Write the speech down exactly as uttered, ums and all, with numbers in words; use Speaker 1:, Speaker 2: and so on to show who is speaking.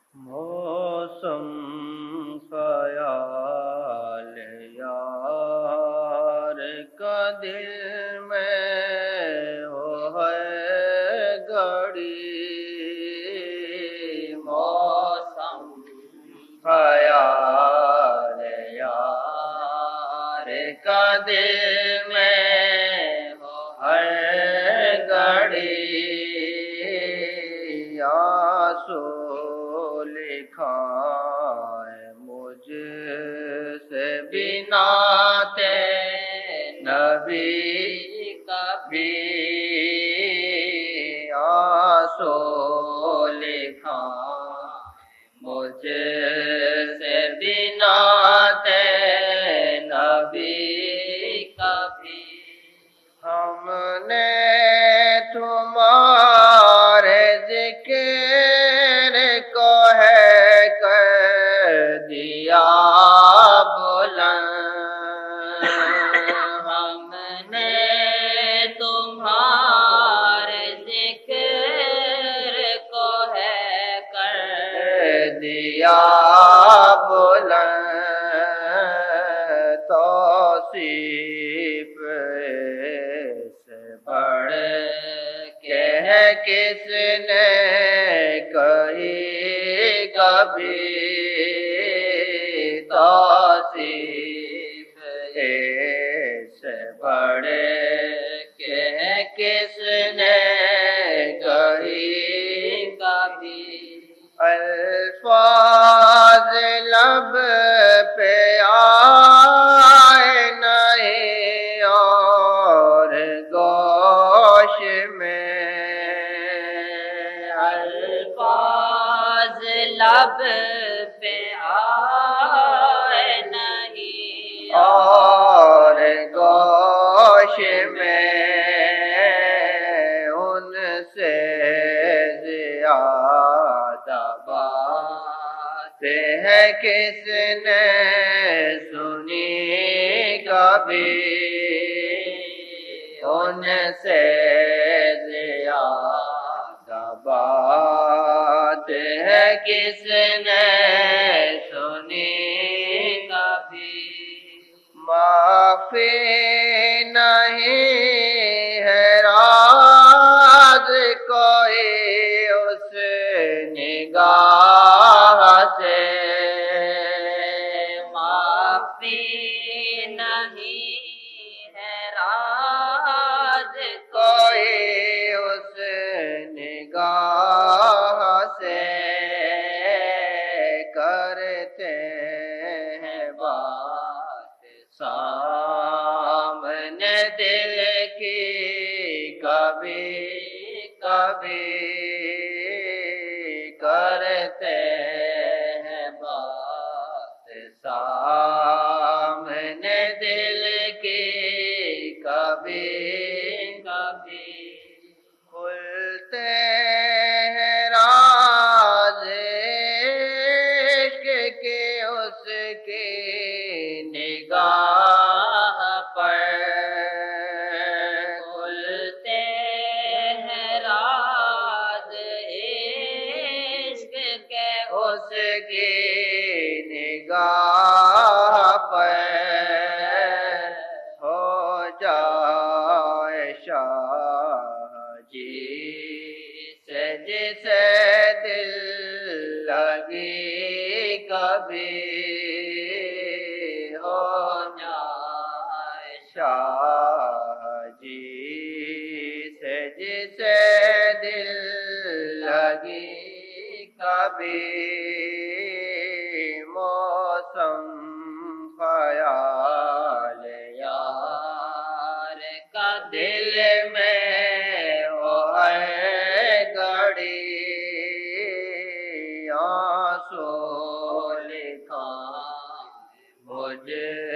Speaker 1: موسم خیال یار کا دل میں ہو ہے گڑی، موسم خیال یار کا دل میں ہو ہے گڑی، آنسو لکھا ہے مجھ سے بناتے نبی کا بھی، آنسو لکھا مجھ سے بناتے نبی کا بھی، ہم نے تمہارے ذکر کو ہے کر دیا بلند، ہم نے تمہارے ذکر کو ہے کر دیا بلند، توصیف سے بڑھ کے ہے کس نے کہی کبھی، توصیف سے بڑھ کے ہے کس نے کہی کبھی، الفاظ لب پہ آئے نہیں اور گوش میں، الفاظ لب پہ آئے نہیں اور گوش میں، ان سے زیادہ بات ہے کس نے سنی کبھی، ان سے زیادہ بات ہے کس نے سنی کبھی، معافی نہیں ہے راز کوئی اس نگاہ سے، معافی نہیں ہے راز کوئی اس نگاہ سے، کرتے ہیں بات سامنے دل کی کبھی کبھی، کرتے ہیں بات سامنے دل کی کبھی کبھی، کھلتے ہیں راز عشق کے اس کی نگاہ پر، کھلتے ہیں راز عشق کے اس کی نگاہ پر، ہو جائے شاہ جی سے جسے دل لگی کبھی، ہو جائے شاہ جی سے جسے دل لگی کبھی، موسم خیال یار کا دل میں ہو ہے گڑی، آنسو لکھا مجھ